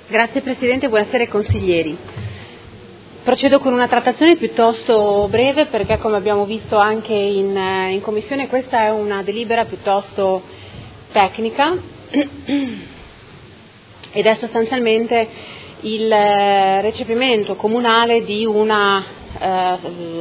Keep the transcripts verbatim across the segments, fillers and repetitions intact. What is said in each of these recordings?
Grazie Presidente, buonasera ai consiglieri. Procedo con una trattazione piuttosto breve perché, come abbiamo visto anche in, in Commissione, questa è una delibera piuttosto tecnica ed è sostanzialmente il recepimento comunale di una, eh,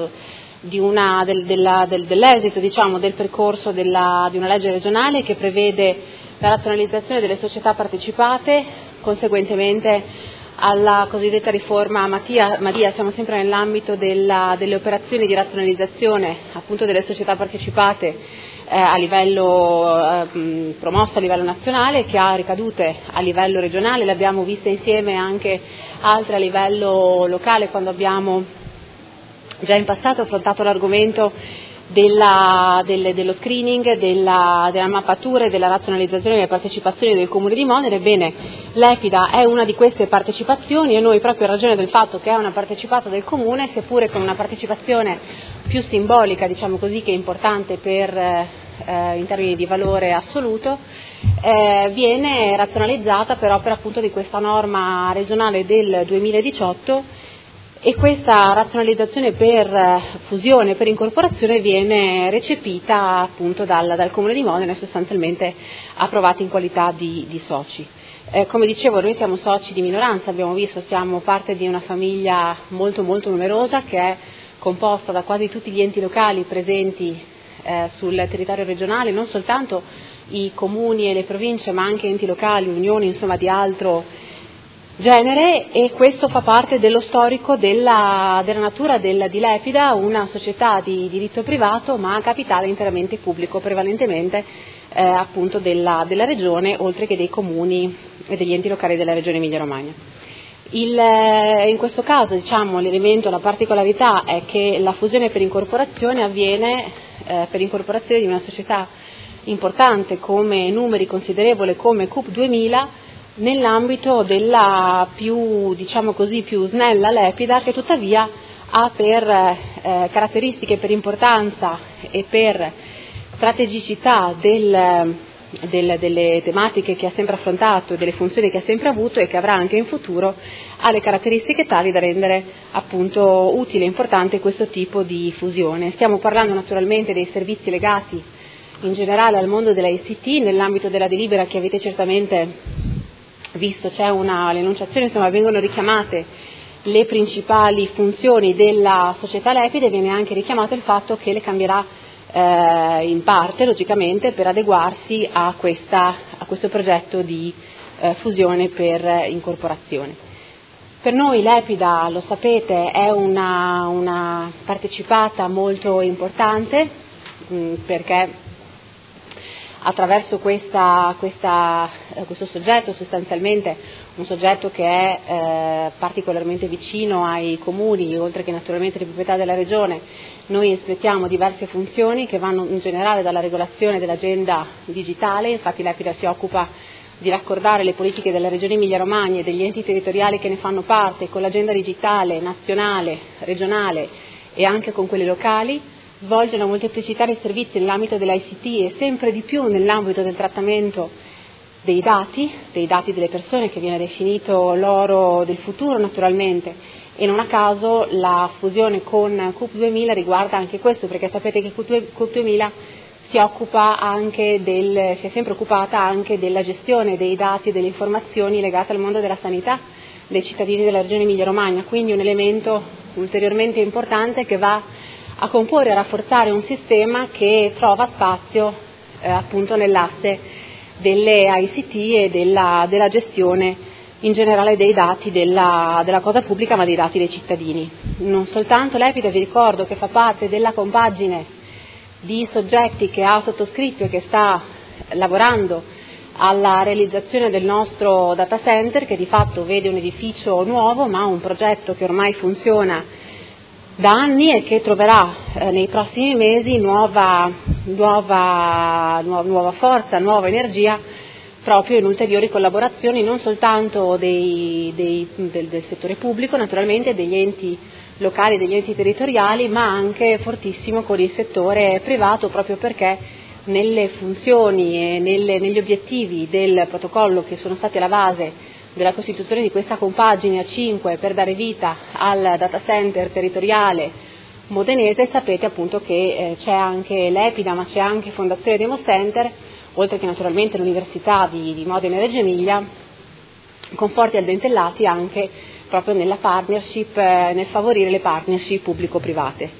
di una del, della, del, dell'esito diciamo, del percorso della, di una legge regionale che prevede la razionalizzazione delle società partecipate, conseguentemente alla cosiddetta riforma Mattia, Madia. Siamo sempre nell'ambito della, delle operazioni di razionalizzazione appunto delle società partecipate eh, a livello eh, promossa a livello nazionale, che ha ricadute a livello regionale. Le abbiamo viste insieme anche altre a livello locale quando abbiamo già in passato affrontato l'argomento Della, delle, dello screening, della, della mappatura e della razionalizzazione delle partecipazioni del Comune di Modena. Ebbene, l'Epida è una di queste partecipazioni e noi, proprio in ragione del fatto che è una partecipata del Comune, seppure con una partecipazione più simbolica, diciamo così, che importante per, eh, in termini di valore assoluto, eh, viene razionalizzata per opera appunto di questa norma regionale del duemiladiciotto. E questa razionalizzazione per fusione, per incorporazione viene recepita appunto dal, dal Comune di Modena e sostanzialmente approvata in qualità di, di soci. Eh, come dicevo, noi siamo soci di minoranza, abbiamo visto, siamo parte di una famiglia molto molto numerosa che è composta da quasi tutti gli enti locali presenti eh, sul territorio regionale, non soltanto i comuni e le province, ma anche enti locali, unioni insomma di altro genere, e questo fa parte dello storico della, della natura del, di Lepida, una società di diritto privato ma a capitale interamente pubblico, prevalentemente eh, appunto della, della regione, oltre che dei comuni e degli enti locali della regione Emilia-Romagna. Il, in questo caso diciamo, l'elemento, la particolarità è che la fusione per incorporazione avviene eh, per incorporazione di una società importante come numeri considerevole come Coop duemila, nell'ambito della più, diciamo così, più snella Lepida, che tuttavia ha per eh, caratteristiche, per importanza e per strategicità del, del, delle tematiche che ha sempre affrontato e delle funzioni che ha sempre avuto e che avrà anche in futuro, ha le caratteristiche tali da rendere appunto utile e importante questo tipo di fusione. Stiamo parlando naturalmente dei servizi legati in generale al mondo della I C T, nell'ambito della delibera che avete certamente visto, c'è una, l'enunciazione, insomma vengono richiamate le principali funzioni della società Lepida e viene anche richiamato il fatto che le cambierà eh, in parte, logicamente, per adeguarsi a, questa, a questo progetto di eh, fusione per incorporazione. Per noi Lepida, lo sapete, è una, una partecipata molto importante mh, perché attraverso questa, questa, questo soggetto, sostanzialmente un soggetto che è eh, particolarmente vicino ai comuni, oltre che naturalmente di proprietà della Regione, noi espletiamo diverse funzioni che vanno in generale dalla regolazione dell'agenda digitale. Infatti l'Epida si occupa di raccordare le politiche della Regione Emilia-Romagna e degli enti territoriali che ne fanno parte con l'agenda digitale nazionale, regionale e anche con quelle locali, svolge una molteplicità di servizi nell'ambito dell'I C T e sempre di più nell'ambito del trattamento dei dati, dei dati delle persone, che viene definito l'oro del futuro naturalmente, e non a caso la fusione con Coop duemila riguarda anche questo, perché sapete che Coop duemila si occupa anche del, si è sempre occupata anche della gestione dei dati e delle informazioni legate al mondo della sanità dei cittadini della Regione Emilia-Romagna, quindi un elemento ulteriormente importante che va a comporre e a rafforzare un sistema che trova spazio eh, appunto nell'asse delle I C T e della, della gestione in generale dei dati della, della cosa pubblica, ma dei dati dei cittadini. Non soltanto l'Epida, vi ricordo che fa parte della compagine di soggetti che ha sottoscritto e che sta lavorando alla realizzazione del nostro data center, che di fatto vede un edificio nuovo, ma un progetto che ormai funziona da anni e che troverà eh, nei prossimi mesi nuova, nuova, nuova, nuova forza, nuova energia proprio in ulteriori collaborazioni non soltanto dei, dei, del, del settore pubblico, naturalmente degli enti locali, degli enti territoriali, ma anche fortissimo con il settore privato, proprio perché nelle funzioni e nelle, negli obiettivi del protocollo che sono stati alla base della costituzione di questa compagine a cinque per dare vita al data center territoriale modenese, sapete appunto che eh, c'è anche l'Epida, ma c'è anche Fondazione Demo Center, oltre che naturalmente l'Università di, di Modena e Reggio Emilia, con forti addentellati anche proprio nella partnership, eh, nel favorire le partnership pubblico-private.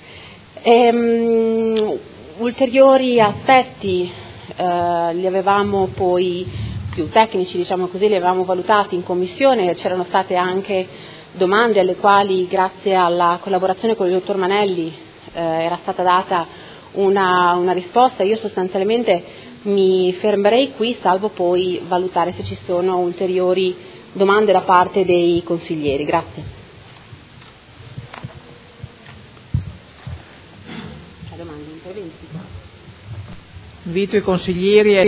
Ehm, ulteriori aspetti eh, li avevamo poi più tecnici, diciamo così, li avevamo valutati in commissione, c'erano state anche domande alle quali grazie alla collaborazione con il dottor Manelli eh, era stata data una, una risposta. Io sostanzialmente mi fermerei qui, salvo poi valutare se ci sono ulteriori domande da parte dei consiglieri. Grazie. Invito i consiglieri